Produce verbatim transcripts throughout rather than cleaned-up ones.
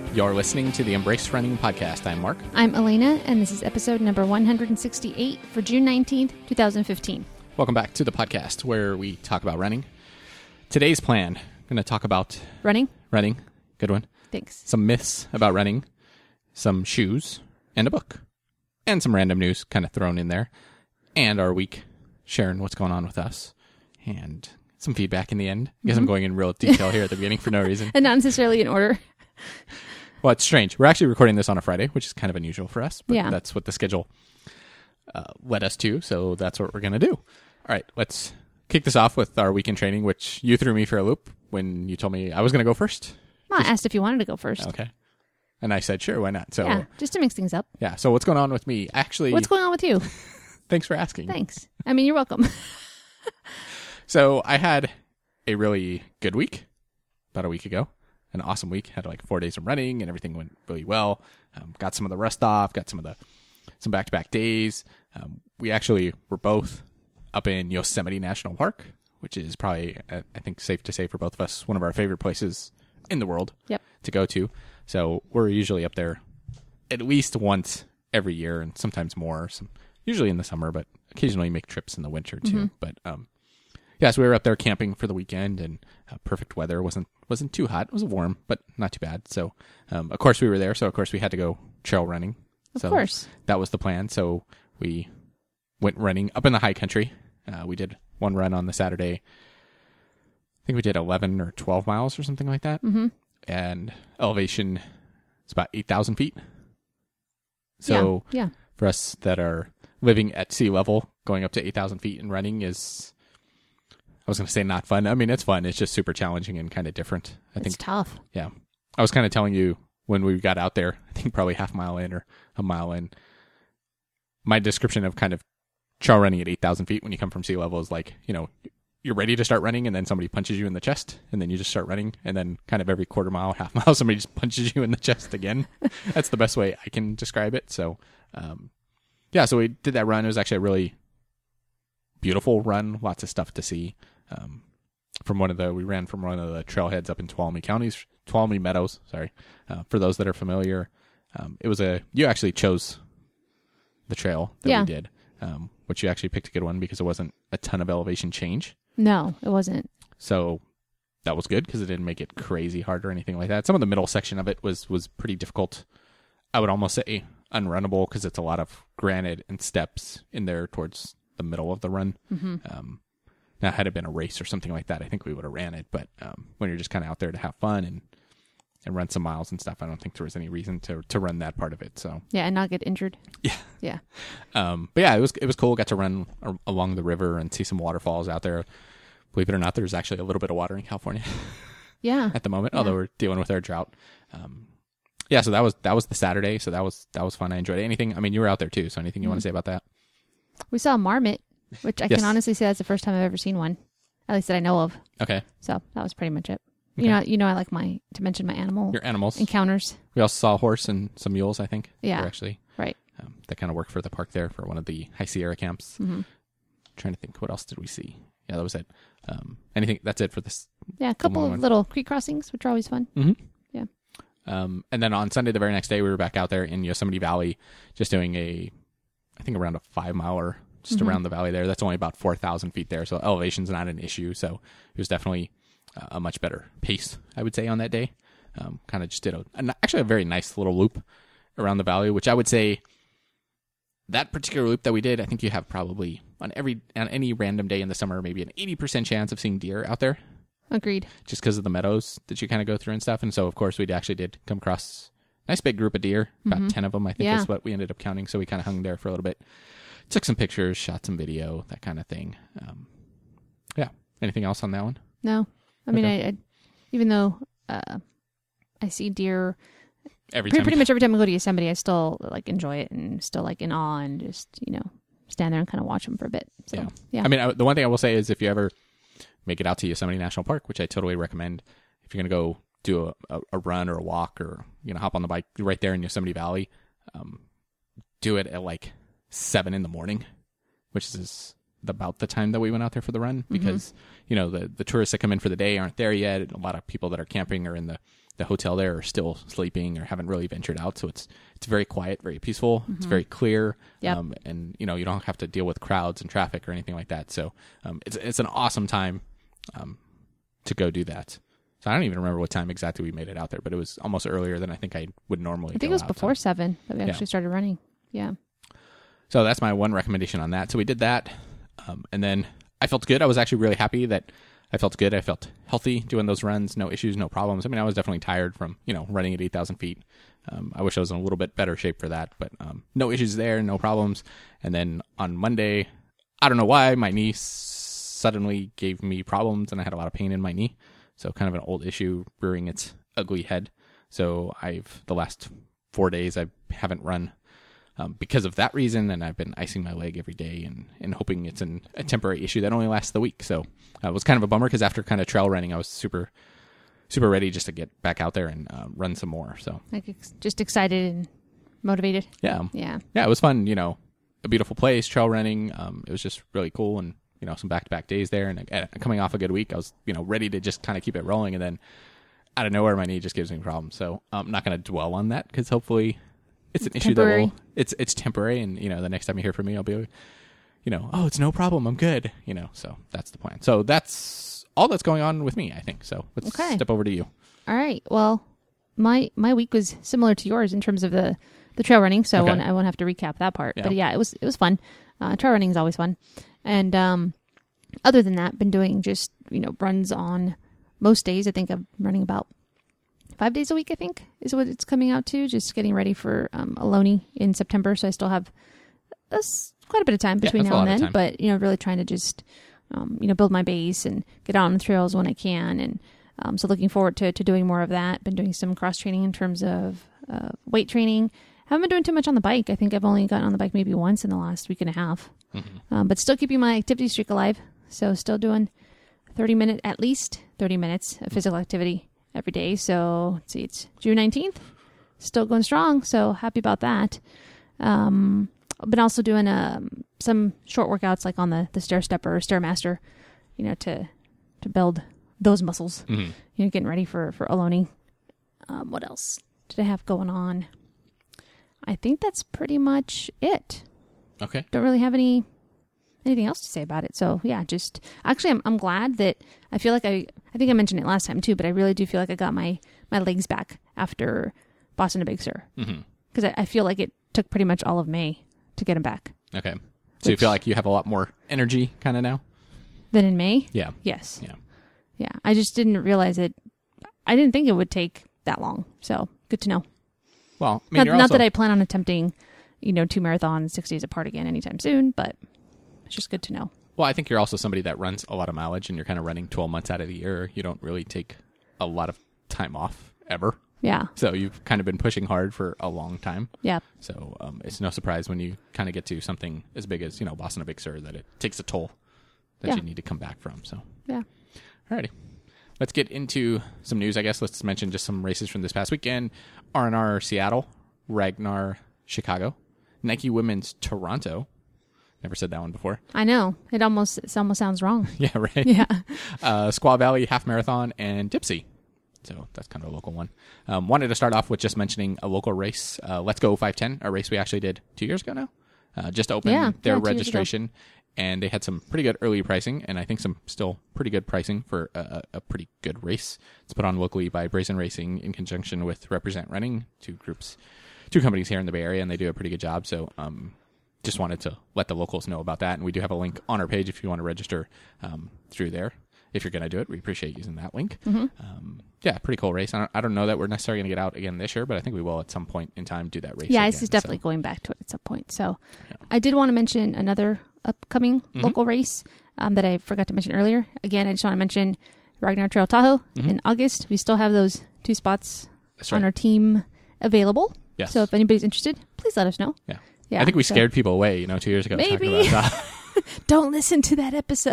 You're listening to the Embrace Running Podcast. I'm Mark. I'm Elena, and this is episode number one hundred sixty-eight for June nineteenth, twenty fifteen. Welcome back to the podcast where we talk about running. Today's plan, I'm going to talk about... Running? Running. Good one. Thanks. Some myths about running, some shoes, and a book. And some random news kind of thrown in there. And our week, sharing what's going on with us. And some feedback in the end. I guess mm-hmm. I'm going in real detail here at the beginning for no reason. And not necessarily in order. Well, it's strange. We're actually recording this on a Friday, which is kind of unusual for us. But yeah. That's what the schedule uh, led us to, so that's what we're going to do. All right, let's kick this off with our weekend training, which you threw me for a loop when you told me I was going to go first. Well, just... I asked if you wanted to go first. Okay. And I said, sure, why not? So yeah, just to mix things up. Yeah, so what's going on with me? Actually, what's going on with you? Thanks for asking. Thanks. I mean, you're welcome. So I had a really good week about a week ago. An awesome week. Had like four days of running and everything went really well. Um, got some of the rust off, got some of the, some back-to-back days. Um, we actually were both up in Yosemite National Park, which is probably, uh, I think, safe to say for both of us, one of our favorite places in the world yep. to go to. So we're usually up there at least once every year and sometimes more, some, usually in the summer, but occasionally make trips in the winter too. Mm-hmm. But, um, yeah, so we were up there camping for the weekend, and uh, perfect weather. wasn't wasn't too hot. It was warm, but not too bad. So, um, of course, we were there. So, of course, we had to go trail running. Of so course, that was the plan. So we went running up in the high country. Uh, we did one run on the Saturday. I think we did eleven or twelve miles or something like that. Mm-hmm. And elevation is about eight thousand feet. So yeah, yeah. For us that are living at sea level, going up to eight thousand feet and running is... I was going to say not fun. I mean, it's fun. It's just super challenging and kind of different. I it's think tough. Yeah. I was kind of telling you when we got out there, I think probably half a mile in or a mile in, my description of kind of trail running at eight thousand feet when you come from sea level is like, you know, you're ready to start running and then somebody punches you in the chest and then you just start running. And then kind of every quarter mile, half mile, somebody just punches you in the chest again. That's the best way I can describe it. So, um, yeah, so we did that run. It was actually a really beautiful run. Lots of stuff to see. Um, from one of the, we ran from one of the trailheads up in Tuolumne counties, Tuolumne Meadows, sorry. Uh, for those that are familiar, um, it was a, you actually chose the trail that yeah. we did, um, which you actually picked a good one because it wasn't a ton of elevation change. No, it wasn't. So that was good because it didn't make it crazy hard or anything like that. Some of the middle section of it was, was pretty difficult. I would almost say unrunnable because it's a lot of granite and steps in there towards the middle of the run. Mm-hmm. Um, Now, had it been a race or something like that, I think we would have ran it. But um, when you're just kind of out there to have fun and and run some miles and stuff, I don't think there was any reason to to run that part of it. So yeah, and not get injured. Yeah, yeah. Um, but yeah, it was it was cool. Got to run a- along the river and see some waterfalls out there. Believe it or not, there's actually a little bit of water in California. Yeah. At the moment, yeah. although we're dealing with our drought. Um, yeah, so that was that was the Saturday. So that was that was fun. I enjoyed it. Anything? I mean, you were out there too. So anything you mm-hmm. want to say about that? We saw a marmot. Which I yes. can honestly say that's the first time I've ever seen one, at least that I know of. Okay. So that was pretty much it. Okay. You know, you know, I like my to mention my animal your animals encounters. We also saw a horse and some mules. I think. Yeah. They're actually right. Um, that kind of work for the park there for one of the High Sierra camps. Mm-hmm. Trying to think, what else did we see? Yeah, that was it. Um, anything? That's it for this. Yeah, a couple of one. little creek crossings, which are always fun. Mm-hmm. Yeah. Um, and then on Sunday, the very next day, we were back out there in Yosemite Valley, just doing a, I think around a five miler. Just mm-hmm. around the valley there. That's only about four thousand feet there. So elevation's not an issue. So it was definitely uh, a much better pace, I would say, on that day. Um, kind of just did a, an, actually a very nice little loop around the valley, which I would say that particular loop that we did, I think you have probably on every, on any random day in the summer, maybe an eighty percent chance of seeing deer out there. Agreed. Just because of the meadows that you kind of go through and stuff. And so, of course, we actually did come across a nice big group of deer, about mm-hmm. ten of them, I think yeah. is what we ended up counting. So we kind of hung there for a little bit. Took some pictures, shot some video, that kind of thing. Um, yeah. Anything else on that one? No. I mean, okay. I, I even though uh, I see deer every pretty, time. pretty much every time I go to Yosemite, I still like enjoy it and still like in awe and just, you know, stand there and kind of watch them for a bit. So, yeah. yeah. I mean, I, the one thing I will say is if you ever make it out to Yosemite National Park, which I totally recommend, if you're going to go do a, a, a run or a walk or, you know, hop on the bike right there in Yosemite Valley, um, do it at like seven in the morning, which is about the time that we went out there for the run because, mm-hmm. you know, the, the tourists that come in for the day aren't there yet. A lot of people that are camping are in the, the hotel there are still sleeping or haven't really ventured out. So it's it's very quiet, very peaceful. Mm-hmm. It's very clear. Yep. Um, and, you know, you don't have to deal with crowds and traffic or anything like that. So um, it's it's an awesome time um, to go do that. So I don't even remember what time exactly we made it out there, but it was almost earlier than I think I would normally I think go it was out, before so. seven that we actually Yeah. started running. Yeah. So that's my one recommendation on that. So we did that. Um, and then I felt good. I was actually really happy that I felt good. I felt healthy doing those runs. No issues, no problems. I mean, I was definitely tired from, you know, running at eight thousand feet. Um, I wish I was in a little bit better shape for that, but um, no issues there, no problems. And then on Monday, I don't know why, my knee suddenly gave me problems and I had a lot of pain in my knee. So kind of an old issue rearing its ugly head. So I've, the last four days, I haven't run um, because of that reason. And I've been icing my leg every day and, and hoping it's an, a temporary issue that only lasts the week. So uh, it was kind of a bummer because after kind of trail running, I was super, super ready just to get back out there and uh, run some more. So Like ex- just excited and motivated. yeah. Yeah. Yeah, it was fun, you know, a beautiful place, trail running. Um, it was just really cool and, you know, some back-to-back days there. And uh, coming off a good week, I was, you know, ready to just kind of keep it rolling. And then out of nowhere, my knee just gives me problems. So I'm not going to dwell on that because hopefully it's an issue that Temporary. will, it's, it's temporary. And, you know, the next time you hear from me, I'll be, you know, oh, it's no problem. I'm good. You know, so that's the plan. So that's all that's going on with me, I think. So let's Okay. step over to you. All right. Well, my my week was similar to yours in terms of the, the trail running, so Okay. I, won't, I won't have to recap that part. Yeah. But yeah, it was it was fun. Uh, trail running is always fun, and um, other than that, been doing just you know runs on most days. I think I'm running about five days a week. I think is what it's coming out to. Just getting ready for um, Ohlone in September, so I still have a s quite a bit of time Yeah, between that's a now and lot of then. time. But you know, really trying to just um, you know build my base and get out on the trails when I can and. Um, so looking forward to, to doing more of that. Been doing some cross training in terms of uh, weight training. Haven't been doing too much on the bike. I think I've only gotten on the bike maybe once in the last week and a half. Mm-hmm. Um, but still keeping my activity streak alive. So still doing thirty minute, at least thirty minutes of physical activity every day. So let's see, it's June nineteenth. Still going strong. So happy about that. Um, I've been also doing um, some short workouts like on the, the Stair Stepper or Stairmaster, you know, to, to build those muscles. Mm-hmm. You know, getting ready for, for Ohlone. Um, what else did I have going on? I think that's pretty much it. Okay. Don't really have any anything else to say about it. So yeah, just actually I'm I'm glad that I feel like I I think I mentioned it last time too, but I really do feel like I got my my legs back after Boston to Big Sur. Mm-hmm. Because I, I feel like it took pretty much all of May to get them back. Okay. So you Which- feel like you have a lot more energy kind of now? Then in May? Yeah. Yes. Yeah. Yeah. I just didn't realize it. I didn't think it would take that long. So good to know. Well, I mean, Not, you're not also, that I plan on attempting, you know, two marathons six days apart again anytime soon, but it's just good to know. Well, I think you're also somebody that runs a lot of mileage and you're kind of running twelve months out of the year. You don't really take a lot of time off ever. Yeah. So you've kind of been pushing hard for a long time. Yeah. So um, it's no surprise when you kind of get to something as big as, you know, Boston to Big Sur that it takes a toll that Yeah. you need to come back from. So, Yeah. alrighty. Let's get into some news, I guess. Let's mention just some races from this past weekend. R and R Seattle, Ragnar Chicago, Nike Women's Toronto. Never said that one before. I know. It almost it almost sounds wrong. Yeah, right. Yeah. uh, Squaw Valley Half Marathon and Dipsy. So that's kind of a local one. Um, wanted to start off with just mentioning a local race, uh, Let's Go five ten, a race we actually did two years ago now. Uh, just opened Yeah, their yeah, two years registration, and they had some pretty good early pricing, and I think some still pretty good pricing for a, a pretty good race. It's put on locally by Brazen Racing in conjunction with Represent Running, two groups, two companies here in the Bay Area, and they do a pretty good job. So um, just wanted to let the locals know about that, and we do have a link on our page if you want to register um, through there. If you're going to do it, we appreciate using that link. Mm-hmm. Um, yeah, pretty cool race. I don't, I don't know that we're necessarily going to get out again this year, but I think we will at some point in time do that race. Yeah, again, this is definitely so. going back to it at some point. So Yeah. I did want to mention another upcoming Mhm. local race um, that I forgot to mention earlier. Again, I just want to mention Ragnar Trail Tahoe Mhm. in August. We still have those two spots That's on right. our team available. Yes. So if anybody's interested, please let us know. Yeah. Yeah, I think we so- scared people away, you know, two years ago. talking Maybe. about that. Don't listen to that episode.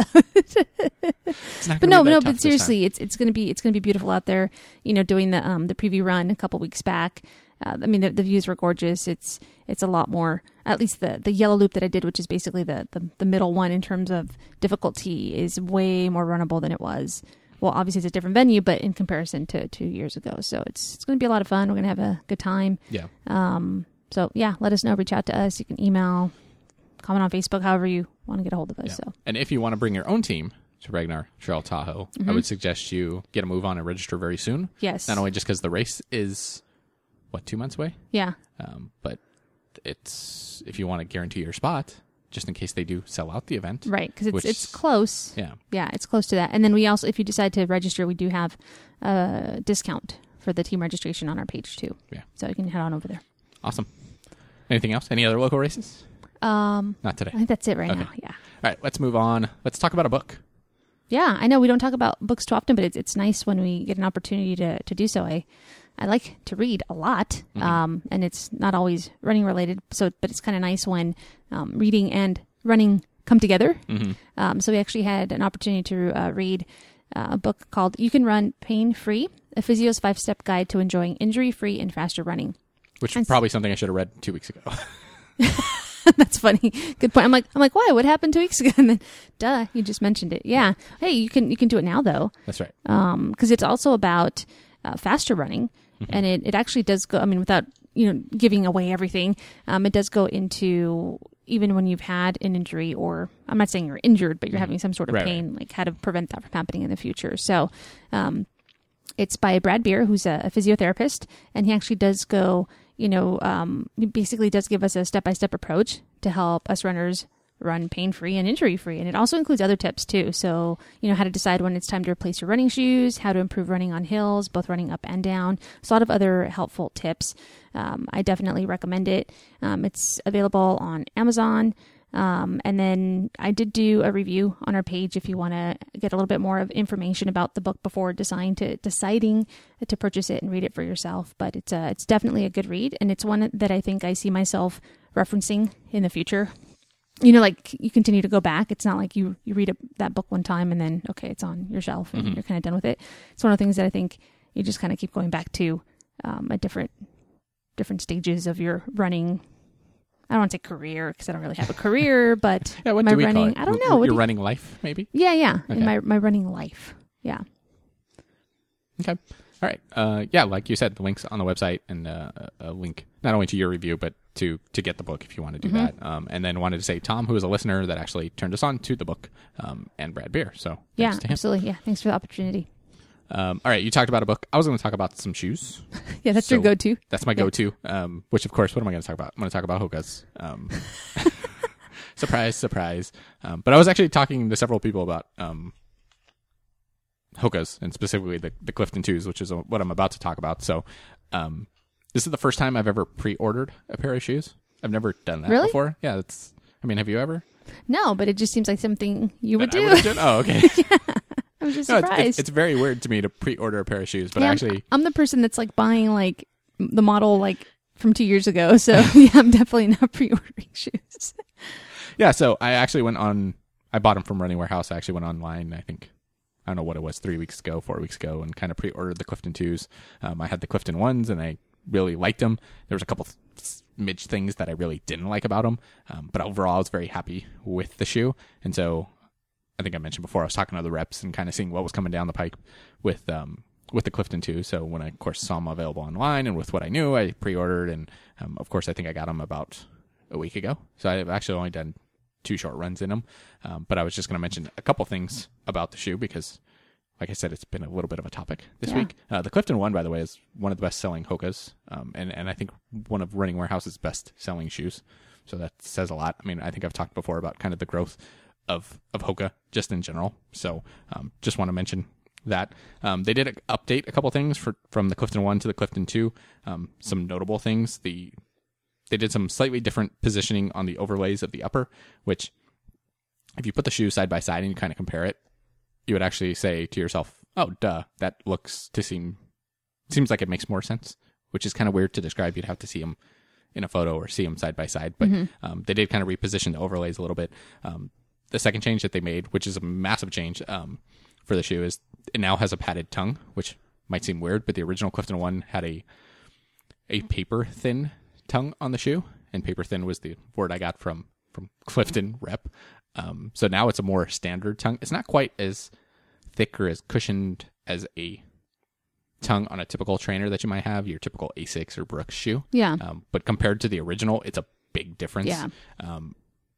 It's not But gonna no, be that no, tough but this seriously, it's it's gonna be it's gonna be beautiful out there. You know, doing the um the preview run a couple weeks back. Uh, I mean, the, the views were gorgeous. It's it's a lot more. At least the the yellow loop that I did, which is basically the the, the middle one in terms of difficulty, is way more runnable than it was well, obviously it's a different venue, but in comparison to two years ago. So it's it's going to be a lot of fun. We're going to have a good time. Yeah. Um. So yeah, let us know. Reach out to us. You can email, comment on Facebook, however you want to get a hold of us. Yeah. So And if you want to bring your own team to Ragnar Trail Tahoe, Mm-hmm. I would suggest you get a move on and register very soon. yes, Not only just because the race is, what, two months away? yeah, Um, but it's, if you want to guarantee your spot, just in case they do sell out the event. right, because it's Which- it's close. Yeah. Yeah, it's close to that. And then we also, if you decide to register, we do have a discount for the team registration on our page too. Yeah. So you can head on over there. Awesome. Anything else? Any other local races? Um, Not today. I think that's it right Okay. now. Yeah. All right, let's move on. Let's talk about a book. Yeah, I know we don't talk about books too often, but it's it's nice when we get an opportunity to, to do so. I I like to read a lot, Mhm. um, and it's not always running related. So, but it's kind of nice when um, reading and running come together. Mm-hmm. Um, so we actually had an opportunity to uh, read uh, a book called "You Can Run Pain Free: A Physio's Five Step Guide to Enjoying Injury Free and Faster Running." Which And is probably something I should have read two weeks ago. That's funny. Good point. I'm like, I'm like, why? What happened two weeks ago? And then, duh, you just mentioned it. Yeah. Hey, you can you can do it now though. That's right. Um, because it's also about uh, faster running, Mm-hmm. and it, it actually does go. I mean, without you know giving away everything, um, it does go into even when you've had an injury, or I'm not saying you're injured, but you're having some sort of Right, pain, like how to prevent that from happening in the future. So, um, it's by Brad Beer, who's a, a physiotherapist, and he actually does go. You know, um, he basically does give us a step by step approach to help us runners run pain-free and injury-free. And it also includes other tips too. So, you know, how to decide when it's time to replace your running shoes, how to improve running on hills, both running up and down. So a lot of other helpful tips. Um, I definitely recommend it. Um, it's available on Amazon. Um, and then I did do a review on our page if you want to get a little bit more of information about the book before deciding to deciding to purchase it and read it for yourself. But it's a, it's definitely a good read, and it's one that I think I see myself referencing in the future. You know, like you continue to go back. It's not like you, you read a, that book one time and then, okay, it's on your shelf and Mhm. you're kind of done with it. It's one of the things that I think you just kind of keep going back to um, at different different stages of your running. I don't want to say career because I don't really have a career, but Yeah, what my do we running, call it? I don't R- know. What Your do you- running life, maybe? yeah, yeah, Okay. in my my running life. Yeah. Okay. All right. Uh, yeah, like you said, the link's on the website, and uh, a link not only to your review, but to to get the book if you want to do Mm-hmm. that. Um, and then wanted to say Tom, who is a listener that actually turned us on to the book, um, and Brad Beer. So Yeah, thanks to him. absolutely. Yeah, thanks for the opportunity. Um, all right, you talked about a book. I was going to talk about some shoes. Yeah, that's So- your go-to. That's my Yeah. go-to. Um, which, of course, what am I going to talk about? I'm going to talk about Hoka's. Um, surprise, surprise. Um, but I was actually talking to several people about um, Hoka's, and specifically the, the Clifton twos, which is what I'm about to talk about. So um, this is the first time I've ever pre-ordered a pair of shoes. I've never done that Really? before. Yeah, that's. I mean, have you ever? No, but it just seems like something you would That I do. would've done? Oh, okay. I was just No, it's, surprised. it's, it's very weird to me to pre-order a pair of shoes, but Yeah, I'm- actually, I'm the person that's like buying like the model like from two years ago. So yeah, I'm definitely not pre-ordering shoes. yeah. So I actually went on. I bought them from Running Warehouse. I actually went online. I think I don't know what it was, three weeks ago, four weeks ago, and kind of pre-ordered the Clifton twos. Um, I had the Clifton ones, and I really liked them. There was a couple smidge things that I really didn't like about them, um, but overall, I was very happy with the shoe. And so, I think I mentioned before, I was talking to the reps and kind of seeing what was coming down the pike with um, with the Clifton two. So when I, of course, saw them available online, and with what I knew, I pre-ordered, and um, of course, I think I got them about a week ago. So I've actually only done two short runs in them. Um, but I was just going to mention a couple things about the shoe because, like I said, it's been a little bit of a topic this Yeah. week. Uh, the Clifton one, by the way, is one of the best-selling Hoka's, um, and, and I think one of Running Warehouse's best-selling shoes. So that says a lot. I mean, I think I've talked before about kind of the growth of, of Hoka just in general. So um, just want to mention that. Um, they did update a couple things for, from the Clifton one to the Clifton two. Um, some notable things. The They did some slightly different positioning on the overlays of the upper, which if you put the shoe side by side and you kind of compare it, you would actually say to yourself, oh, duh, that looks to seem, seems like it makes more sense, which is kind of weird to describe. You'd have to see them in a photo or see them side by side. But um, they did kind of reposition the overlays a little bit. Um, the second change that they made, which is a massive change um, for the shoe, is it now has a padded tongue, which might seem weird, but the original Clifton one had a a paper thin tongue on the shoe, and paper thin was the word I got from from Clifton rep. Um, so now it's a more standard tongue. It's not quite as thick or as cushioned as a tongue on a typical trainer that you might have, your typical Asics or Brooks shoe. Yeah. Um, but compared to the original, it's a big difference. Yeah. Um,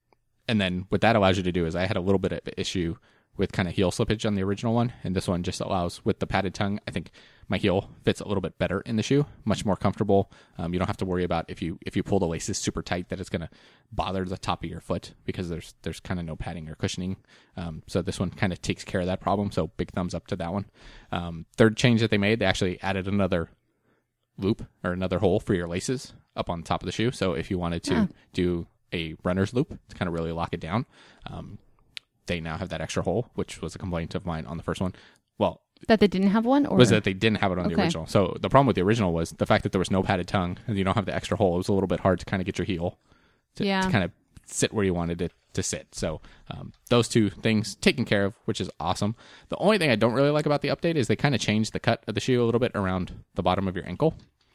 and then what that allows you to do is I had a little bit of an issue with kind of heel slippage on the original one, and this one just allows, with the padded tongue, I think my heel fits a little bit better in the shoe, much more comfortable. Um, you don't have to worry about if you if you pull the laces super tight that it's going to bother the top of your foot, because there's there's kind of no padding or cushioning. Um, so this one kind of takes care of that problem. So big thumbs up to that one. Um, third change that they made, they actually added another loop or another hole for your laces up on top of the shoe. So if you wanted to Yeah. do a runner's loop to kind of really lock it down, um, they now have that extra hole, which was a complaint of mine on the first one. Well, That they didn't have one? Or was that they didn't have it on the Okay. original. So the problem with the original was the fact that there was no padded tongue and you don't have the extra hole. It was a little bit hard to kind of get your heel to, Yeah. to kind of sit where you wanted it to sit. So um, those two things taken care of, which is awesome. The only thing I don't really like about the update is they kind of changed the cut of the shoe a little bit around the bottom of your ankle.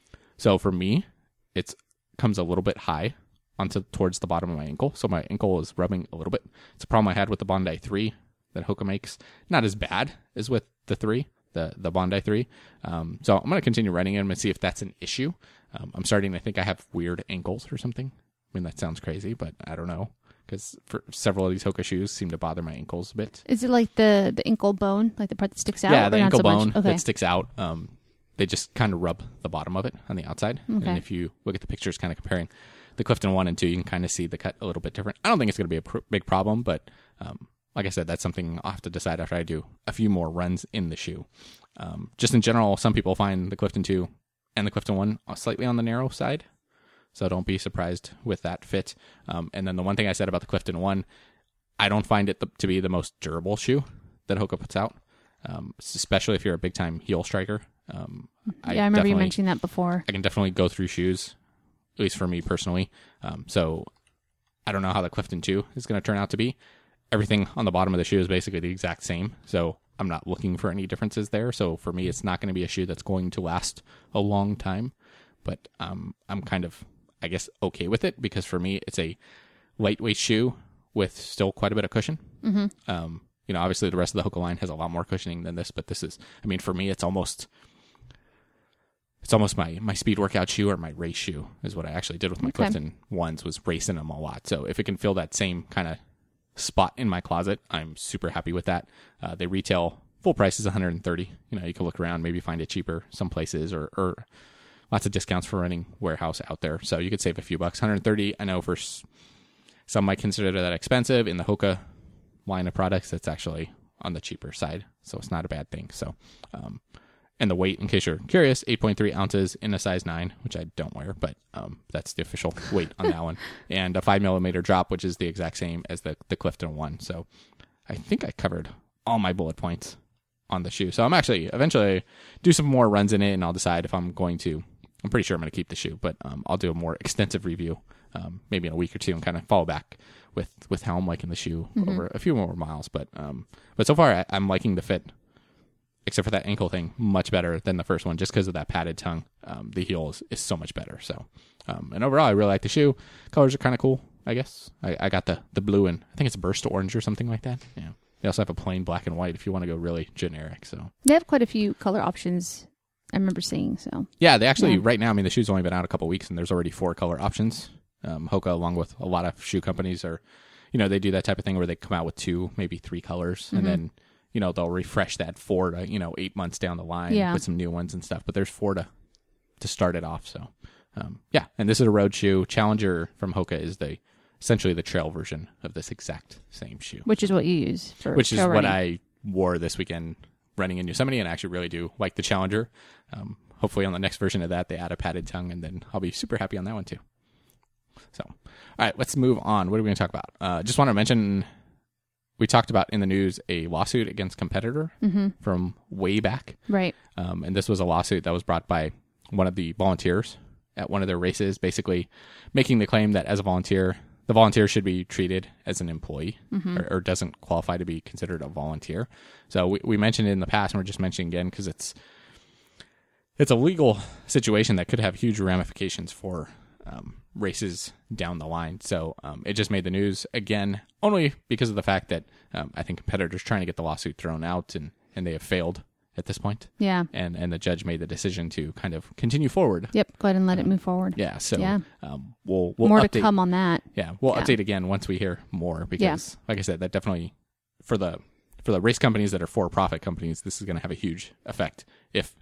So for me, it's comes a little bit high onto towards the bottom of my ankle. So my ankle is rubbing a little bit. It's a problem I had with the Bondi three that Hoka makes. Not as bad as with the three, the, the Bondi three. Um, so I'm going to continue running them and see if that's an issue. Um, I'm starting to think I have weird ankles or something. I mean, that sounds crazy, but I don't know. Because for several of these Hoka shoes seem to bother my ankles a bit. Is it like the, the ankle bone, like the part that sticks out? Yeah, the or not ankle so much? bone Okay. that sticks out. Um, they just kind of rub the bottom of it on the outside. Okay. And if you look at the pictures kind of comparing the Clifton one and two, you can kind of see the cut a little bit different. I don't think it's going to be a pr- big problem, but um, like I said, that's something I'll have to decide after I do a few more runs in the shoe. Um, just in general, some people find the Clifton two and the Clifton one slightly on the narrow side. So don't be surprised with that fit. Um, and then the one thing I said about the Clifton one, I don't find it the, to be the most durable shoe that Hoka puts out, um, especially if you're a big-time heel striker. Um, yeah, I remember you mentioning that before. I can definitely go through shoes, at least for me personally. Um, so I don't know how the Clifton two is going to turn out to be. Everything on the bottom of the shoe is basically the exact same. So I'm not looking for any differences there. So for me, it's not going to be a shoe that's going to last a long time. But um, I'm kind of, I guess, okay with it, because for me, it's a lightweight shoe with still quite a bit of cushion. Mm-hmm. Um, you know, obviously the rest of the Hoka line has a lot more cushioning than this, but this is, I mean, for me, it's almost, it's almost my, my speed workout shoe or my race shoe is what I actually did with my Okay. Clifton ones, was racing them a lot. So if it can fill that same kind of spot in my closet, I'm super happy with that. Uh, they retail full price is one hundred thirty. You know, you can look around, maybe find it cheaper some places, or, or lots of discounts for running warehouse out there. So you could save a few bucks. one hundred thirty, I know for s- some might consider that expensive. In the Hoka line of products, it's actually on the cheaper side. So it's not a bad thing. So, um, and the weight, in case you're curious, eight point three ounces in a size nine, which I don't wear, but um, that's the official weight on that one. And a five millimeter drop, which is the exact same as the, the Clifton one. So I think I covered all my bullet points on the shoe. So I'm actually eventually do some more runs in it, and I'll decide if I'm going to, I'm pretty sure I'm going to keep the shoe, but um, I'll do a more extensive review, um, maybe in a week or two, and kind of follow back with, with how I'm liking the shoe Mm-hmm. over a few more miles. But um, but so far, I, I'm liking the fit, except for that ankle thing, much better than the first one, just because of that padded tongue. Um, the heel is, is so much better. So, um, and overall, I really like the shoe. Colors are kind of cool, I guess. I, I got the, the blue and I think it's a burst orange or something like that. Yeah. They also have a plain black and white if you want to go really generic. So They have quite a few color options, I remember seeing. So yeah, they actually Yeah. right now, I mean, the shoe's only been out a couple weeks and there's already four color options. Um, Hoka, along with a lot of shoe companies, are, you know, they do that type of thing where they come out with two, maybe three colors, Mm-hmm. and then, you know, they'll refresh that four to, you know, eight months down the line Yeah. with some new ones and stuff. But there's four to to start it off. So um, yeah, and this is a road shoe. Challenger from Hoka is the essentially the trail version of this exact same shoe, which is what you use for which is trail what running. I wore this weekend running in Yosemite, and I actually really do like the Challenger. Um, hopefully on the next version of that, they add a padded tongue, and then I'll be super happy on that one too. So, all right, let's move on. What are we going to talk about? Uh, just want to mention, we talked about in the news a lawsuit against competitor Mm-hmm. from way back. Right. Um, and this was a lawsuit that was brought by one of the volunteers at one of their races, basically making the claim that as a volunteer, the volunteer should be treated as an employee, Mm-hmm. or, or doesn't qualify to be considered a volunteer. So we, we mentioned it in the past, and we're just mentioning again because it's it's a legal situation that could have huge ramifications for um, races down the line. So um, it just made the news again, only because of the fact that um, I think competitors trying to get the lawsuit thrown out and and they have failed at this point. Yeah. And and the judge made the decision to kind of continue forward. Yep. Go ahead and let it move forward. Yeah. So Yeah. Um, we'll we'll More update. to come on that. Yeah, we'll Yeah. update again once we hear more because, like I said, that definitely for the for the race companies that are for-profit companies, this is going to have a huge effect if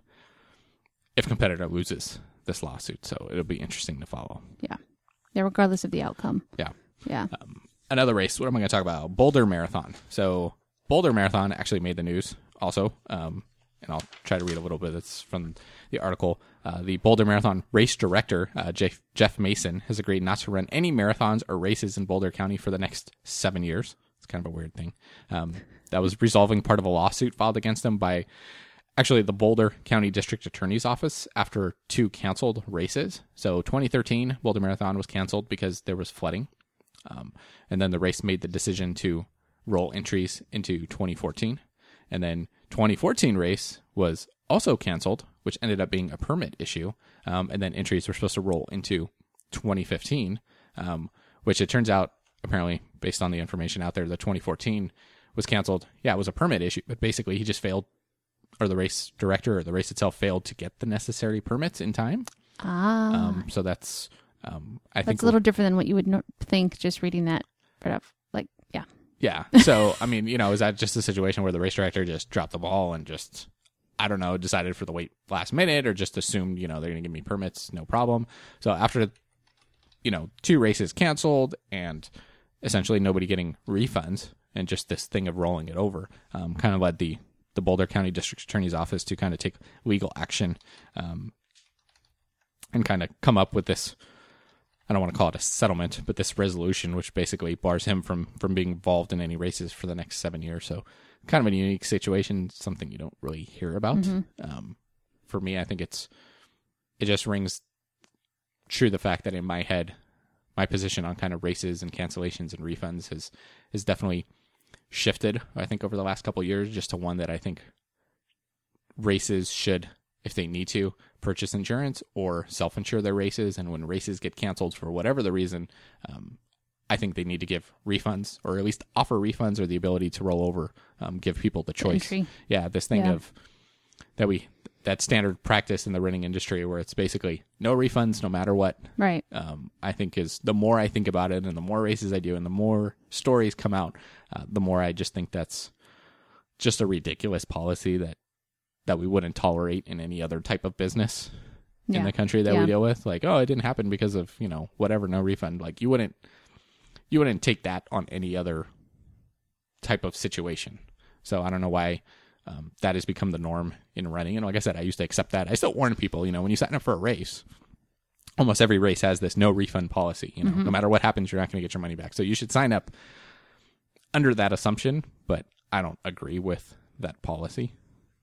if competitor loses this lawsuit. So it'll be interesting to follow. Yeah. Yeah. Regardless of the outcome. Yeah. Yeah. Um, another race. What am I going to talk about? Boulder Marathon. So Boulder Marathon actually made the news also. Um, and I'll try to read a little bit. It's from the article. Uh, the Boulder Marathon race director, uh, Jeff, Jeff Mason, has agreed not to run any marathons or races in Boulder County for the next seven years. It's kind of a weird thing. Um, that was resolving part of a lawsuit filed against him by actually the Boulder County District Attorney's Office after two canceled races. So twenty thirteen, Boulder Marathon was canceled because there was flooding. Um, and then the race made the decision to roll entries into twenty fourteen. And then twenty fourteen race was also canceled, which ended up being a permit issue. Um, and then entries were supposed to roll into twenty fifteen, um, which it turns out, apparently, based on the information out there, the twenty fourteen was canceled. Yeah, it was a permit issue, but basically he just failed, or the race director or the race itself failed to get the necessary permits in time. Ah. Um, so that's, um, I That's think a little different than what you would no- think just reading that right off. Like, yeah. Yeah. So, I mean, you know, is that just a situation where the race director just dropped the ball and just, I don't know, decided for the wait last minute or just assumed, you know, they're going to give me permits, no problem. So after, you know, two races canceled and essentially nobody getting refunds and just this thing of rolling it over, um, kind of led the, the Boulder County District Attorney's Office to kind of take legal action um, and kind of come up with this, I don't want to call it a settlement, but this resolution, which basically bars him from, from being involved in any races for the next seven years. So kind of a unique situation, something you don't really hear about. Mm-hmm. Um, for me, I think it's, it just rings true the fact that in my head, my position on kind of races and cancellations and refunds has, has definitely shifted, I think, over the last couple of years, just to one that I think races should, if they need to, purchase insurance or self-insure their races. And when races get canceled for whatever the reason, um, I think they need to give refunds or at least offer refunds or the ability to roll over, um, give people the choice. Entry. Yeah, this thing Yeah. of that we that standard practice in the running industry where it's basically no refunds no matter what. Right. Um, I think is the more I think about it and the more races I do and the more stories come out, uh, the more I just think that's just a ridiculous policy that that we wouldn't tolerate in any other type of business Yeah. in the country that Yeah. we deal with. Like, oh, it didn't happen because of, you know, whatever, no refund. Like you wouldn't, you wouldn't take that on any other type of situation. So I don't know why um, that has become the norm in running. And like I said, I used to accept that. I still warn people, you know, when you sign up for a race, almost every race has this no refund policy. You know, Mm-hmm. no matter what happens, you're not going to get your money back. So you should sign up under that assumption, but I don't agree with that policy.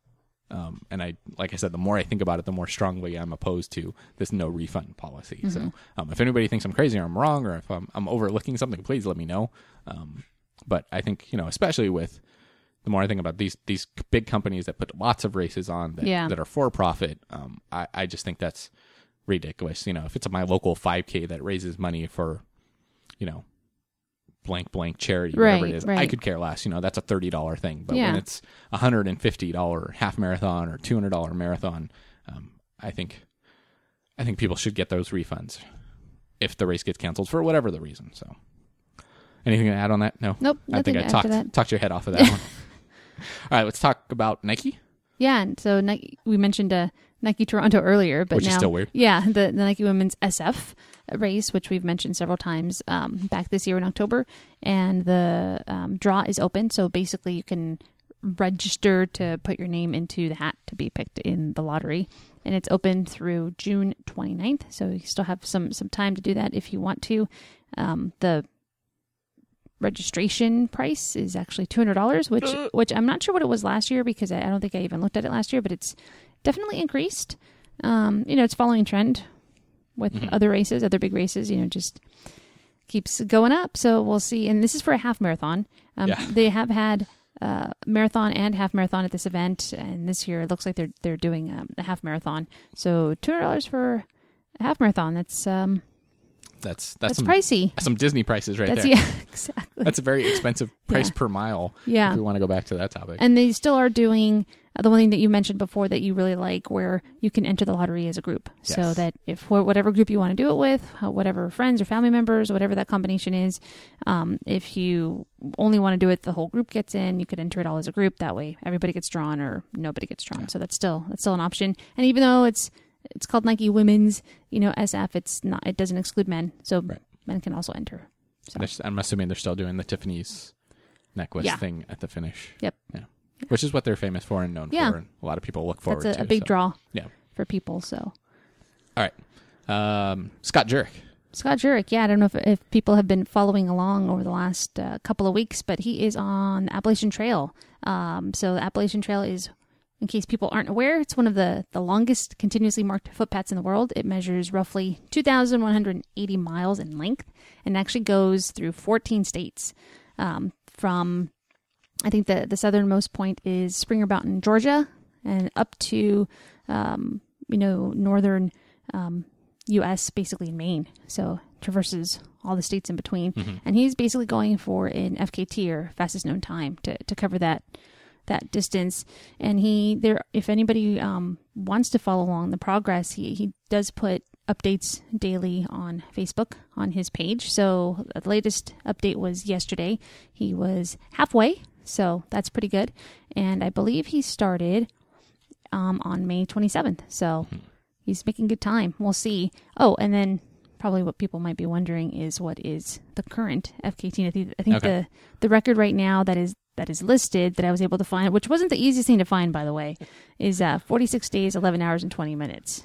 Um, and I, like I said, the more I think about it, the more strongly I'm opposed to this no refund policy. Mm-hmm. So, um, if anybody thinks I'm crazy or I'm wrong, or if I'm, I'm overlooking something, please let me know. Um, but I think, you know, especially with the more I think about these, these big companies that put lots of races on that, Yeah. that are for profit, um, I, I just think that's ridiculous. You know, if it's my local five K that raises money for, you know, blank blank charity, whatever Right, it is, right. I could care less. You know, that's a thirty dollars thing. But Yeah. when it's a one hundred fifty dollars half marathon or two hundred dollars marathon, um, I think I think people should get those refunds if the race gets canceled for whatever the reason. So, anything to add on that? No. Nope, I think nothing I to add talked to that. talked your head off of that one. All right, let's talk about Nike. Yeah, and so Nike, we mentioned uh, Nike Toronto earlier, but Which is now, still weird. Yeah, the, the Nike Women's S F race, which we've mentioned several times um, back this year in October, and the um, draw is open. So basically, you can register to put your name into the hat to be picked in the lottery, and it's open through June twenty-ninth. So you still have some some time to do that if you want to. Um, the registration price is actually two hundred dollars, which which I'm not sure what it was last year because I, I don't think I even looked at it last year, but it's definitely increased. Um, you know, it's following trend with Mm-hmm. other races, other big races, you know, just keeps going up. So we'll see. And this is for a half marathon. Um, Yeah. They have had uh, marathon and half marathon at this event. And this year it looks like they're, they're doing um, a half marathon. So two hundred dollars for a half marathon. That's, um, That's That's that's, some, pricey. that's some Disney prices right That's there. yeah, exactly. That's a very expensive price Yeah. per mile. Yeah. If we want to go back to that topic. And they still are doing uh, the one thing that you mentioned before that you really like, where you can enter the lottery as a group. So Yes. that if wh- whatever group you want to do it with, uh, whatever friends or family members, whatever that combination is, um, if you only want to do it, the whole group gets in. You could enter it all as a group. That way, everybody gets drawn or nobody gets drawn. Yeah. So that's still that's still an option. And even though it's it's called Nike Women's, you know, S F, it's not. It doesn't exclude men, so Right. men can also enter. So. They're- I'm assuming they're still doing the Tiffany's necklace Yeah. thing at the finish. Yep. Yeah. Which is what they're famous for and known Yeah. for, and a lot of people look forward That's a, to. a big so. draw. Yeah. For people. So. All right. Um, Scott Jurek. Scott Jurek, yeah, I don't know if, if people have been following along over the last uh, couple of weeks, but he is on the Appalachian Trail. Um, so the Appalachian Trail is, in case people aren't aware, it's one of the, the longest continuously marked footpaths in the world. It measures roughly two thousand one hundred eighty miles in length and actually goes through fourteen states. Um, from, I think the, the southernmost point is Springer Mountain, Georgia, and up to, um, you know, northern um U S, basically in Maine. So traverses all the states in between. Mm-hmm. And he's basically going for an F K T, or fastest known time, to, to cover that that distance. And he there if anybody um, wants to follow along the progress, he, he does put updates daily on Facebook on his page. So the latest update was yesterday. He was halfway, so that's pretty good. And I believe he started um, on May twenty-seventh. So Mm-hmm. he's making good time. We'll see. Oh, and then probably what people might be wondering is what is the current F K T. I think, I think Okay. the, the record right now that is that is listed that I was able to find, which wasn't the easiest thing to find, by the way, is uh, forty-six days, eleven hours, and twenty minutes.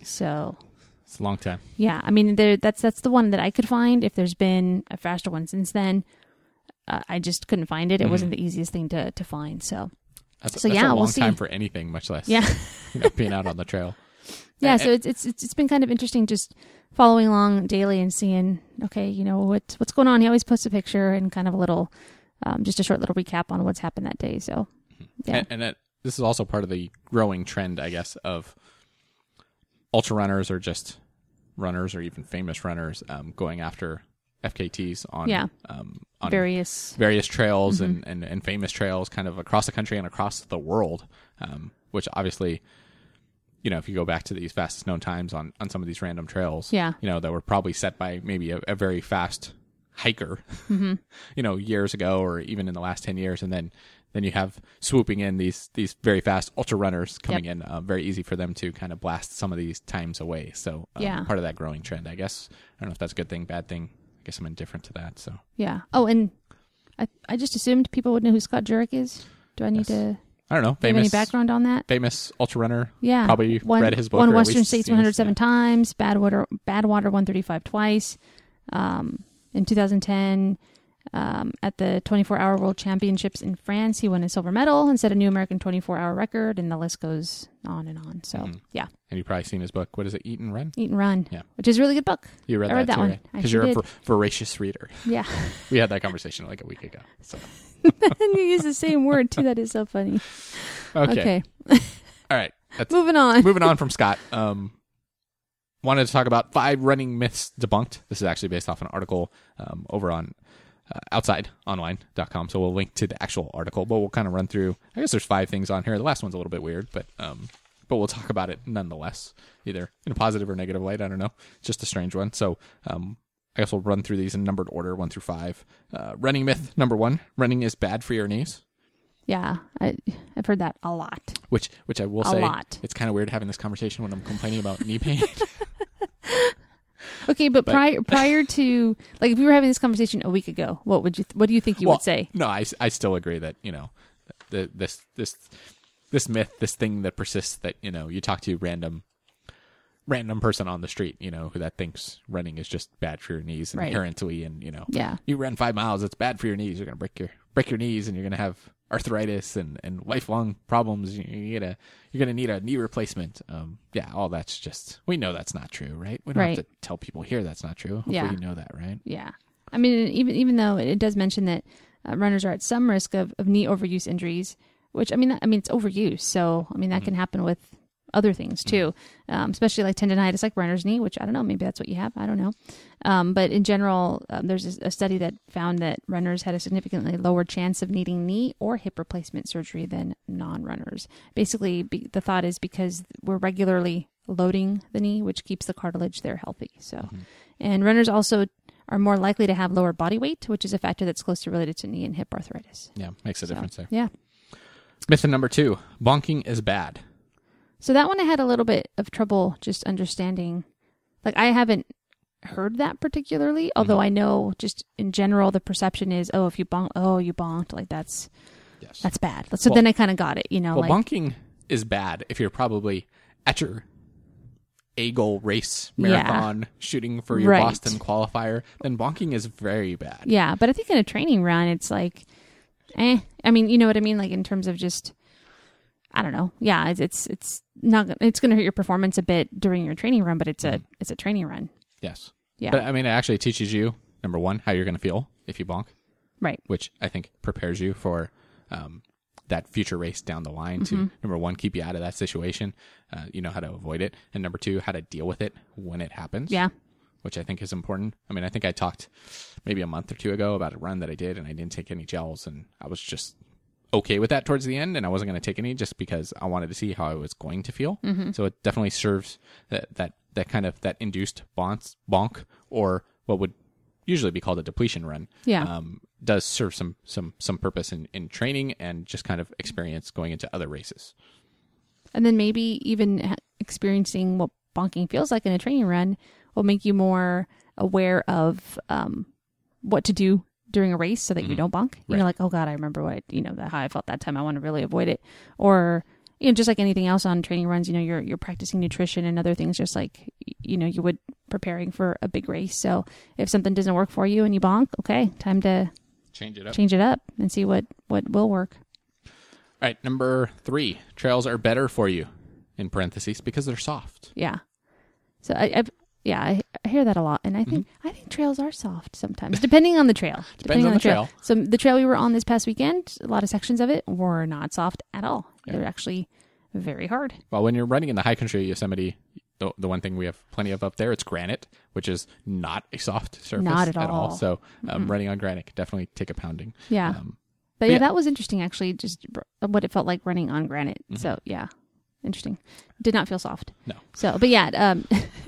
So It's a long time. yeah, I mean, there that's that's the one that I could find. If there's been a faster one since then, uh, I just couldn't find it. It Mhm. wasn't the easiest thing to, to find. So That's, So, that's yeah, a we'll long time see. for anything, much less yeah. you know, being out on the trail. Yeah, And- so it's, it's it's it's been kind of interesting just following along daily and seeing, okay, you know, what what's going on. He always posts a picture and kind of a little, um, just a short little recap on what's happened that day. So, yeah, And, and that, this is also part of the growing trend, I guess, of ultra runners or just runners or even famous runners um, going after F K Ts on Yeah. um, on various. various trails Mhm. and, and, and famous trails kind of across the country and across the world, um, which obviously, you know, if you go back to these fastest known times on, on some of these random trails, Yeah. you know, that were probably set by maybe a, a very fast hiker, hmm you know, years ago or even in the last ten years. And then, then you have swooping in these, these very fast ultra runners coming in, uh, very easy for them to kind of blast some of these times away. So um, Yeah. part of that growing trend, I guess. I don't know if that's a good thing, bad thing. I guess I'm indifferent to that. So Yeah. Oh, and I I just assumed people would know who Scott Jurek is. Do I need Yes. to I don't know. give any Famous, background on that? famous ultra runner. Yeah, Probably won, read his book Won or at Western least States seen one his- hundred seven yeah. times. Badwater Badwater one thirty-five twice. Um, in two thousand ten, um, at the twenty-four hour World Championships in France, he won a silver medal and set a new American twenty-four hour record, and the list goes on and on. So Mhm. yeah, And you've probably seen his book. What is it? Eat and Run? Eat and Run, Yeah. which is a really good book. You read I that, read that too, one. right? I Because sure you're a did. vor- voracious reader. Yeah, We had that conversation like a week ago. So and you use the same word too. That is so funny. okay. Okay, All right. That's moving on. moving on from Scott. Um, wanted to talk about five running myths debunked. This is actually based off an article um, over on uh, outside online dot com. So we'll link to the actual article, but we'll kind of run through. I guess there's five things on here. The last one's a little bit weird, but um, but we'll talk about it nonetheless, either in a positive or negative light. I don't know. It's just a strange one. So um, I guess we'll run through these in numbered order, one through five. Uh, running myth number one: running is bad for your knees. Yeah, I, I've heard that a lot. Which, which I will A say, lot. it's kind of weird having this conversation when I'm complaining about knee pain. Okay, but, But- prior prior to, like, if we were having this conversation a week ago, what would you what do you think you Well, would say? No, I, I still agree that, you know, the, this this this myth, this thing that persists that, you know, you talk to random random person on the street, you know, who that thinks running is just bad for your knees Right. inherently, and, you know, Yeah, you run five miles, it's bad for your knees. You're gonna break your break your knees, and you're gonna have arthritis and, and lifelong problems. You- You're gonna you're gonna need a knee replacement. Um, yeah, all that's just, we know that's not true, right? We don't Right. have to tell people here that's not true. Hopefully Yeah. you know that, right? yeah. I mean, even even though it does mention that uh, runners are at some risk of, of knee overuse injuries, which I mean, that, I mean it's overuse, so I mean that Mhm. can happen with other things too, um, especially like tendonitis, like runner's knee, which I don't know, maybe that's what you have. I don't know. Um, but in general, um, there's a, a study that found that runners had a significantly lower chance of needing knee or hip replacement surgery than non-runners. Basically, be, the thought is because we're regularly loading the knee, which keeps the cartilage there healthy. So, mm-hmm. and runners also are more likely to have lower body weight, which is a factor that's closely related to knee and hip arthritis. Yeah, makes a so, difference there. Yeah. Myth number two, bonking is bad. So that one I had a little bit of trouble just understanding. Like I haven't heard that particularly, although mm-hmm. I know just in general the perception is, oh, if you bonk, oh, you bonked, like that's yes. that's bad. So well, then I kind of got it, you know. Well, like, bonking is bad if you're probably at your A-goal race marathon yeah. shooting for your right. Boston qualifier. Then bonking is very bad. Yeah, but I think in a training run, it's like, eh. I mean, you know what I mean? Like in terms of just, I don't know. Yeah, it's it's, it's not. It's going to hurt your performance a bit during your training run, but it's a it's a training run. Yes. Yeah. But I mean, it actually teaches you, number one, how you're going to feel if you bonk. Right. Which I think prepares you for um, that future race down the line mm-hmm. to, number one, keep you out of that situation. Uh, you know how to avoid it. And number two, how to deal with it when it happens. Yeah. Which I think is important. I mean, I think I talked maybe a month or two ago about a run that I did and I didn't take any gels and I was just okay with that towards the end, and I wasn't going to take any just because I wanted to see how I was going to feel. Mm-hmm. So it definitely serves that that that kind of that induced bonk, bonk or what would usually be called a depletion run. Yeah, um, does serve some some some purpose in, in training and just kind of experience going into other races. And then maybe even experiencing what bonking feels like in a training run will make you more aware of um, what to do during a race so that mm-hmm. you don't bonk. You right. know, like, oh God, I remember what, you know, that how I felt that time. I want to really avoid it. Or, you know, just like anything else on training runs, you know, you're, you're practicing nutrition and other things, just like, you know, you would preparing for a big race. So if something doesn't work for you and you bonk, okay, time to change it up, change it up and see what, what will work. All right. Number three, trails are better for you in parentheses because they're soft. Yeah. So I, I've, Yeah, I, I hear that a lot, and I think mm-hmm. I think trails are soft sometimes, depending on the trail. Depends depending on, on the trail. trail. So the trail we were on this past weekend, a lot of sections of it were not soft at all. Yeah. They're actually very hard. Well, when you're running in the high country of Yosemite, the, the one thing we have plenty of up there, it's granite, which is not a soft surface not at, at all. all. So um, mm-hmm. running on granite can definitely take a pounding. Yeah, um, but, but yeah, yeah, that was interesting actually, just what it felt like running on granite. Mm-hmm. So yeah. Interesting. Did not feel soft. No. So, but yeah, um,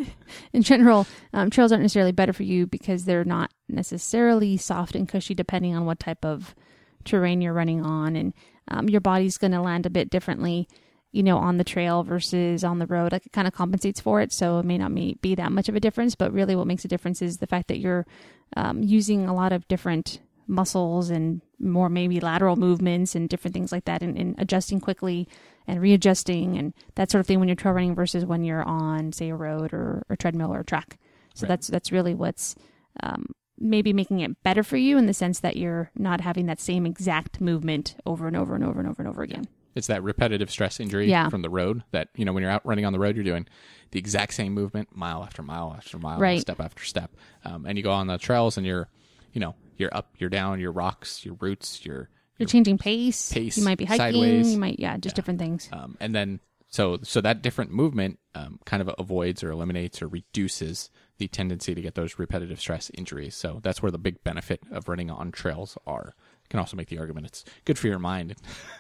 in general, um, trails aren't necessarily better for you because they're not necessarily soft and cushy depending on what type of terrain you're running on. And um, your body's going to land a bit differently, you know, on the trail versus on the road. Like it kind of compensates for it. So it may not be that much of a difference, but really what makes a difference is the fact that you're um, using a lot of different muscles and more maybe lateral movements and different things like that and, and adjusting quickly and readjusting and that sort of thing when you're trail running versus when you're on, say, a road or a treadmill or a track. So right. that's that's really what's um, maybe making it better for you in the sense that you're not having that same exact movement over and over and over and over and over again. It's that repetitive stress injury yeah. from the road that, you know, when you're out running on the road, you're doing the exact same movement mile after mile after mile, right. step after step. Um, and you go on the trails and you're, you know, you're up, you're down, your rocks, your roots, your... You're changing pace. Pace. You might be hiking. Sideways. You might, yeah, just yeah. different things. Um, and then, so so that different movement um, kind of avoids or eliminates or reduces the tendency to get those repetitive stress injuries. So that's where the big benefit of running on trails are. You can also make the argument it's good for your mind.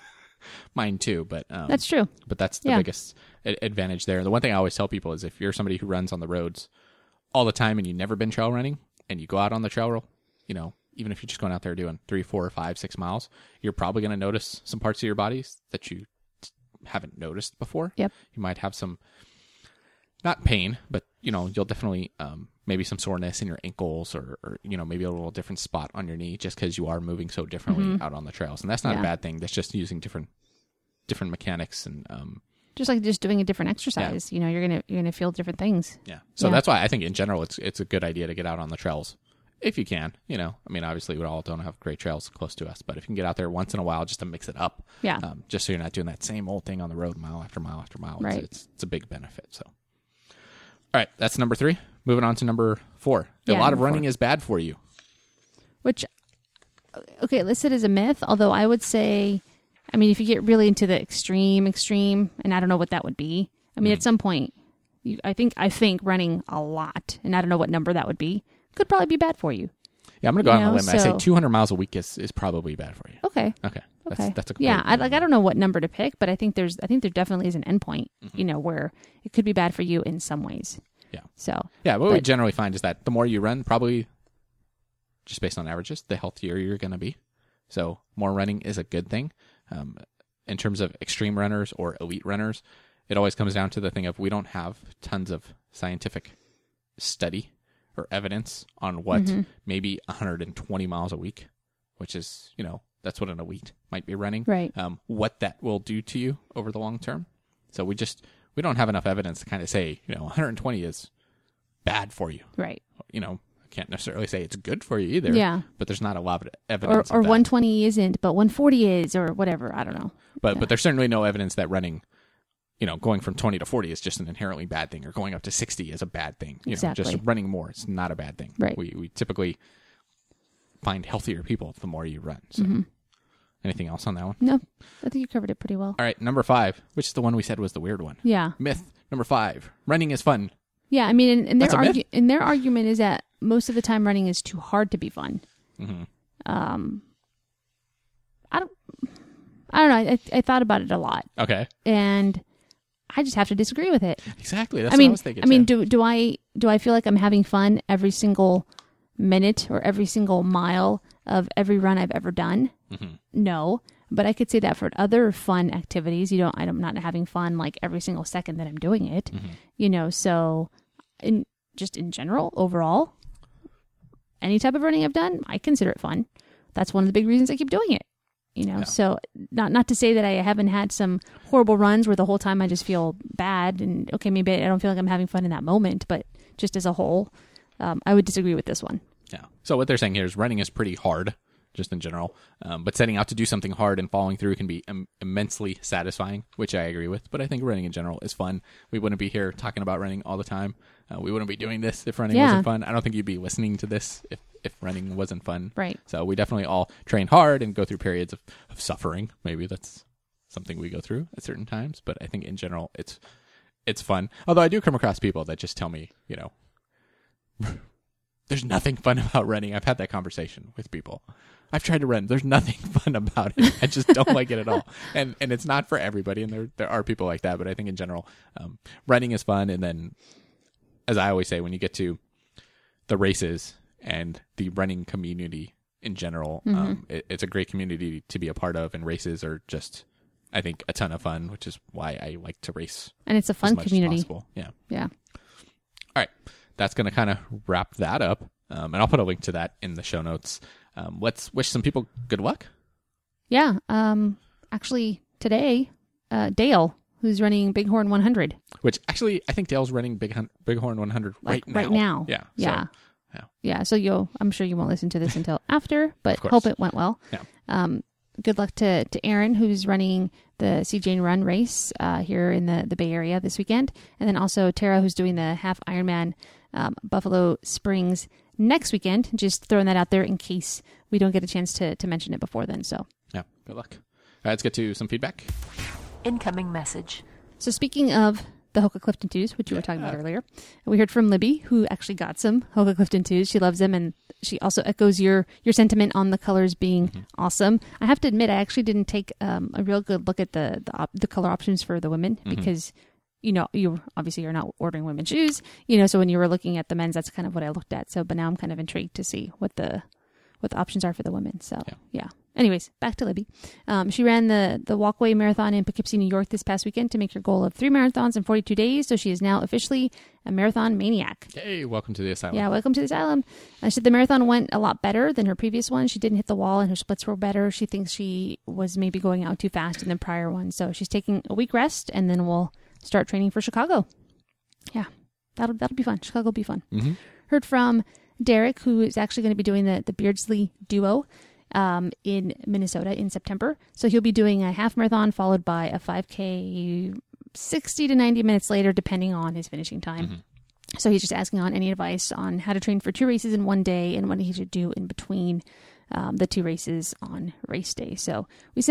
Mine too, but... Um, that's true. But that's the yeah. biggest a- advantage there. The one thing I always tell people is if you're somebody who runs on the roads all the time and you've never been trail running and you go out on the trail, you know, even if you're just going out there doing three, four, five, six miles, you're probably going to notice some parts of your bodies that you haven't noticed before. Yep. You might have some, not pain, but, you know, you'll definitely, um, maybe some soreness in your ankles or, or, you know, maybe a little different spot on your knee just because you are moving so differently mm-hmm. out on the trails. And that's not yeah. a bad thing. That's just using different, different mechanics and, um, just like just doing a different exercise, yeah. you know, you're going to, you're going to feel different things. Yeah. So yeah. that's why I think in general, it's, it's a good idea to get out on the trails. If you can, you know, I mean, obviously we all don't have great trails close to us, but if you can get out there once in a while just to mix it up, yeah, um, just so you're not doing that same old thing on the road mile after mile after mile, right. it's, it's, it's a big benefit. So, all right, that's number three. Moving on to number four. Yeah, a lot of running four. is bad for you. Which, okay, listed as a myth, although I would say, I mean, if you get really into the extreme, extreme, and I don't know what that would be. I I mean, mm-hmm. at some point, you, I think I think running a lot, and I don't know what number that would be, could probably be bad for you. Yeah, I'm going to go out on a limb. So, I say two hundred miles a week is, is probably bad for you. Okay. Okay. That's, okay. That's a yeah. I like. I don't know what number to pick, but I think there's. I think there definitely is an endpoint. Mm-hmm. You know, where it could be bad for you in some ways. Yeah. So. Yeah. What but, we generally find is that the more you run, probably, just based on averages, the healthier you're going to be. So more running is a good thing. Um, in terms of extreme runners or elite runners, it always comes down to the thing of we don't have tons of scientific study or evidence on what mm-hmm. maybe one hundred twenty miles a week, which is, you know, that's what an elite might be running. Right. Um, what that will do to you over the long term. So we just, we don't have enough evidence to kind of say, you know, one hundred twenty is bad for you. Right. You know, I can't necessarily say it's good for you either. Yeah. But there's not a lot of evidence. Or, or of that. one twenty isn't, but one forty is, or whatever. I don't know. But, yeah. but there's certainly no evidence that running, you know, going from twenty to forty is just an inherently bad thing, or going up to sixty is a bad thing. You exactly. know, just running more is not a bad thing. Right. We we typically find healthier people the more you run. So, mm-hmm. anything else on that one? No, I think you covered it pretty well. All right, number five, which is the one we said was the weird one. Yeah. Myth number five: running is fun. Yeah, I mean, and, and their That's a argu- and their argument is that most of the time running is too hard to be fun. Mm-hmm. Um, I don't. I don't know. I, I thought about it a lot. Okay. And I just have to disagree with it. Exactly. That's I mean, what I was thinking. I mean, too. do do I do I feel like I'm having fun every single minute or every single mile of every run I've ever done? Mm-hmm. No, but I could say that for other fun activities. You don't. I'm not having fun like every single second that I'm doing it. Mm-hmm. You know, so in just in general, overall, any type of running I've done, I consider it fun. That's one of the big reasons I keep doing it. You know, yeah. so not not to say that I haven't had some horrible runs where the whole time I just feel bad and, okay, maybe I don't feel like I'm having fun in that moment, but just as a whole, um, I would disagree with this one. Yeah. So what they're saying here is running is pretty hard, just in general, um, but setting out to do something hard and following through can be Im- immensely satisfying, which I agree with, but I think running in general is fun. We wouldn't be here talking about running all the time. Uh, we wouldn't be doing this if running yeah. wasn't fun. I don't think you'd be listening to this if if running wasn't fun. Right. So we definitely all train hard and go through periods of, of suffering. Maybe that's something we go through at certain times, but I think in general it's it's fun. Although I do come across people that just tell me, you know, there's nothing fun about running. I've had that conversation with people. I've tried to run. There's nothing fun about it. I just don't like it at all. And and it's not for everybody, and there there are people like that, but I think in general, um, running is fun. And then, as I always say, when you get to the races and the running community in general, mm-hmm. um, it, it's a great community to be a part of, and races are just, I think, a ton of fun, which is why I like to race. And it's a fun community. Yeah. Yeah. All right. That's going to kind of wrap that up. Um, and I'll put a link to that in the show notes. Um, let's wish some people good luck. Yeah. Um, actually, today, uh, Dale, who's running Bighorn one hundred. Which actually, I think Dale's running Big Hun- Bighorn one hundred like, right now. Right now. Yeah. Yeah. So, yeah. Yeah. So you'll, I'm sure you won't listen to this until after, but Of course. hope it went well. Yeah. Um, good luck to, to Aaron, who's running the C J Run race uh, here in the, the Bay Area this weekend. And then also Tara, who's doing the half Ironman um, Buffalo Springs next weekend. Just throwing that out there in case we don't get a chance to, to mention it before then. So yeah, good luck. All right, let's get to some feedback. Incoming message. So speaking of the Hoka Clifton twos, which you were talking about earlier, we heard from Libby, who actually got some Hoka Clifton twos. She loves them, and she also echoes your your sentiment on the colors being mm-hmm. awesome. I have to admit, I actually didn't take um, a real good look at the the, op- the color options for the women mm-hmm. because, you know, you obviously you're not ordering women's shoes, you know. So when you were looking at the men's, that's kind of what I looked at. So, but now I'm kind of intrigued to see what the what the options are for the women. So yeah. yeah. Anyways, back to Libby. Um, she ran the, the Walkway Marathon in Poughkeepsie, New York this past weekend to make her goal of three marathons in forty-two days. So she is now officially a marathon maniac. Hey, welcome to the asylum. Yeah, welcome to the asylum. Uh, she said the marathon went a lot better than her previous one. She didn't hit the wall and her splits were better. She thinks she was maybe going out too fast in the prior one. So she's taking a week rest and then we'll start training for Chicago. Yeah, that'll that'll be fun. Chicago will be fun. Mm-hmm. Heard from Derek, who is actually going to be doing the, the Beardsley Duo um, in Minnesota in September. So he'll be doing a half marathon followed by a five K sixty to ninety minutes later, depending on his finishing time. Mm-hmm. So he's just asking on any advice on how to train for two races in one day and what he should do in between um, the two races on race day. So we sent back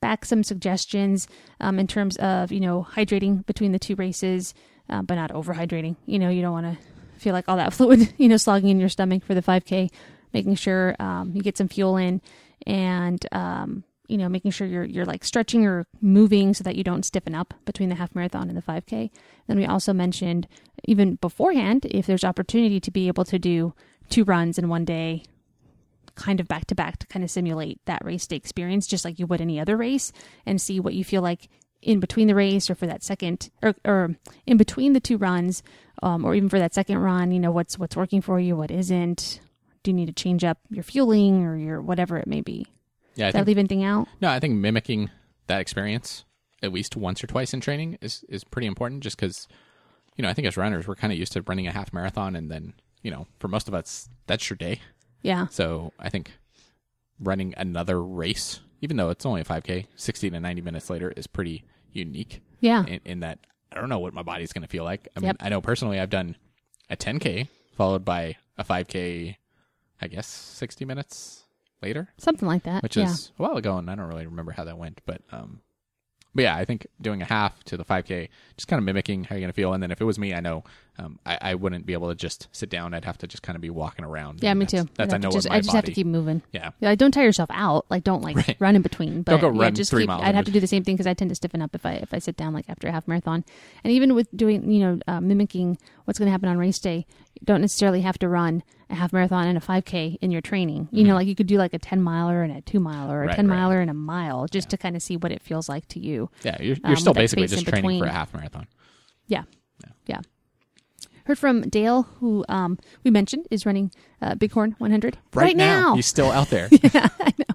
back some suggestions um, in terms of, you know, hydrating between the two races, uh, but not overhydrating. You know, you don't want to feel like all that fluid, you know, slogging in your stomach for the five K, making sure um, you get some fuel in and, um, you know, making sure you're, you're like stretching or moving so that you don't stiffen up between the half marathon and the five K. Then we also mentioned even beforehand, if there's opportunity to be able to do two runs in one day, kind of back to back to kind of simulate that race day experience, just like you would any other race, and see what you feel like in between the race or for that second or, or in between the two runs, um, or even for that second run, you know, what's, what's working for you, what isn't. Do you need to change up your fueling or your whatever it may be? Yeah, I Did think, I leave anything out? No, I think mimicking that experience at least once or twice in training is, is pretty important just because, you know, I think as runners, we're kind of used to running a half marathon and then, you know, for most of us, that's your day. Yeah. So I think running another race, even though it's only a five K, sixty to ninety minutes later is pretty unique. Yeah. In, in that I don't know what my body's going to feel like. I mean, Yep. I know personally I've done a ten K followed by a five K, I guess sixty minutes later. Something like that. Which yeah. is a while ago, and I don't really remember how that went. But, um, but yeah, I think doing a half to the five K, just kind of mimicking how you're going to feel. And then if it was me, I know um, I, I wouldn't be able to just sit down. I'd have to just kind of be walking around. Yeah, And me that's, too. That's I'd I have know to what just, my I just body. have to keep moving. Yeah. Yeah, don't tire yourself out. Like, don't like Right. run in between. But Don't go yeah, run just three keep, miles I'd in have to do the same thing because I tend to stiffen up if I if I sit down like after a half marathon. And even with doing, you know, uh, mimicking what's going to happen on race day, you don't necessarily have to run a half marathon and a five K in your training. You Mm-hmm. know, like you could do like a ten miler and a two miler or a Right, ten right. miler and a mile just to kind of see what it feels like to you. Yeah, you're, you're um, still with that basically space just in training for between. a half marathon. Yeah. Yeah. Yeah. Heard from Dale, who um, we mentioned is running uh, Bighorn one hundred right, now. He's still out there. Yeah, I know.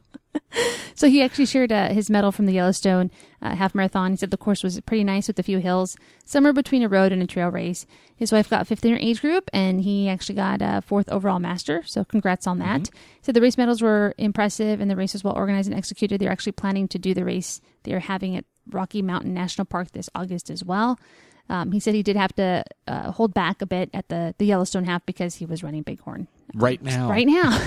So he actually shared uh, his medal from the Yellowstone uh, half marathon. He said the course was pretty nice with a few hills, somewhere between a road and a trail race. His wife got fifth in her age group, and he actually got uh, fourth overall master. So congrats on that. Mm-hmm. He said the race medals were impressive, and the race was well organized and executed. They're actually planning to do the race they are having at Rocky Mountain National Park this August as well. Um, he said he did have to uh, hold back a bit at the, the Yellowstone half because he was running Bighorn. Right now. Right now.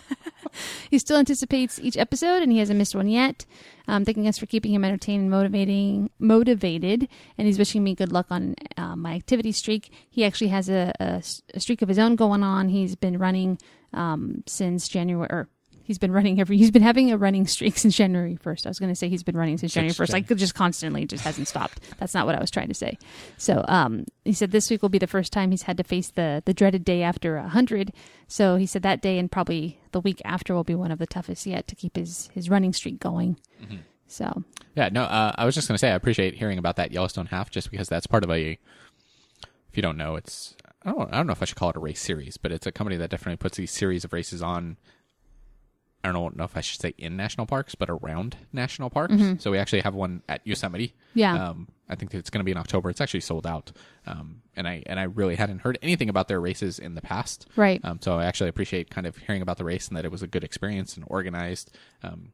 He still anticipates each episode, and he hasn't missed one yet. Um, thanking us for keeping him entertained and motivating, motivated, and he's wishing me good luck on uh, my activity streak. He actually has a, a, a streak of his own going on. He's been running um, since January, or he's been running every, he's been having a running streak since January first. I was going to say he's been running since January first, like just constantly, just hasn't stopped. That's not what I was trying to say. So um, he said this week will be the first time he's had to face the, the dreaded day after one hundred. So he said that day and probably the week after will be one of the toughest yet to keep his, his running streak going. Mm-hmm. So. Yeah, no, uh, I was just going to say I appreciate hearing about that Yellowstone half just because that's part of a, if you don't know, it's, I don't, I don't know if I should call it a race series, but it's a company that definitely puts these series of races on. I don't know if I should say in national parks, but around national parks. Mm-hmm. So we actually have one at Yosemite. Yeah. Um, I think it's going to be in October. It's actually sold out. Um, and I and I really hadn't heard anything about their races in the past. Right. Um, so I actually appreciate kind of hearing about the race and that it was a good experience and organized. Um,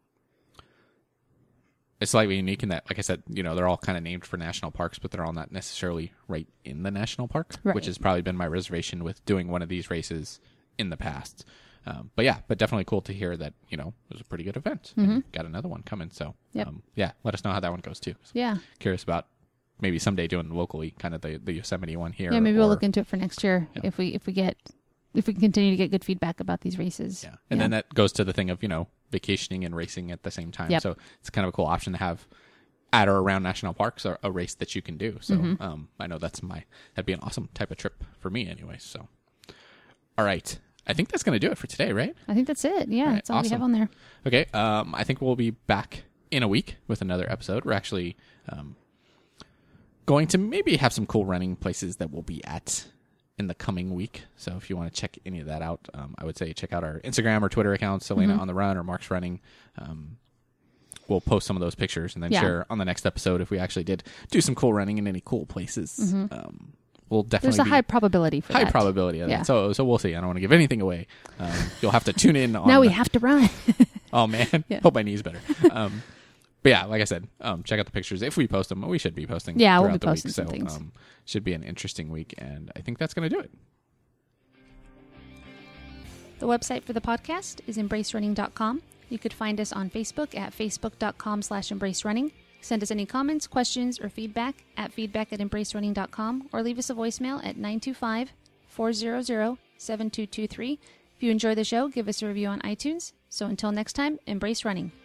it's slightly unique in that, like I said, you know, they're all kind of named for national parks, but they're all not necessarily right in the national park, Right. which has probably been my reservation with doing one of these races in the past. Um, but yeah, but definitely cool to hear that, you know, it was a pretty good event. Mm-hmm. And got another one coming. So, Yep. um, yeah, let us know how that one goes too. So Yeah. curious about maybe someday doing locally kind of the, the Yosemite one here. Yeah, maybe we'll or- look into it for next year Yeah. if we if we get if we can continue to get good feedback about these races. Yeah. And then that goes to the thing of, you know, vacationing and racing at the same time. Yep. So it's kind of a cool option to have at or around national parks or a race that you can do. So Mm-hmm. um, I know that's my, that'd be an awesome type of trip for me anyway. So, all right. I think that's going to do it for today, right? I think that's it. Yeah, All right, that's all we awesome. have on there. Okay. Um, I think we'll be back in a week with another episode. We're actually um, going to maybe have some cool running places that we'll be at in the coming week. So if you want to check any of that out, um, I would say check out our Instagram or Twitter accounts, Selena Mm-hmm. on the Run or Mark's Running. Um, we'll post some of those pictures and then Yeah. share on the next episode if we actually did do some cool running in any cool places. Um, we'll definitely There's a be high probability for high that. probability of Yeah. that. So so we'll see. I don't want to give anything away. Um, you'll have to tune in on Now we the- have to run. Oh man, Yeah. hope my knee's better. Um, but yeah, like I said, um, check out the pictures if we post them. We should be posting. Yeah, we'll throughout be the posting week, some so, things. Um, should be an interesting week, and I think that's going to do it. The website for the podcast is embrace running dot com. You You could find us on Facebook at facebook.com slash embrace running. Send us any comments, questions, or feedback at feedback at embrace running dot com or leave us a voicemail at nine two five, four hundred, seven two two three. If you enjoy the show, give us a review on iTunes. So until next time, embrace running.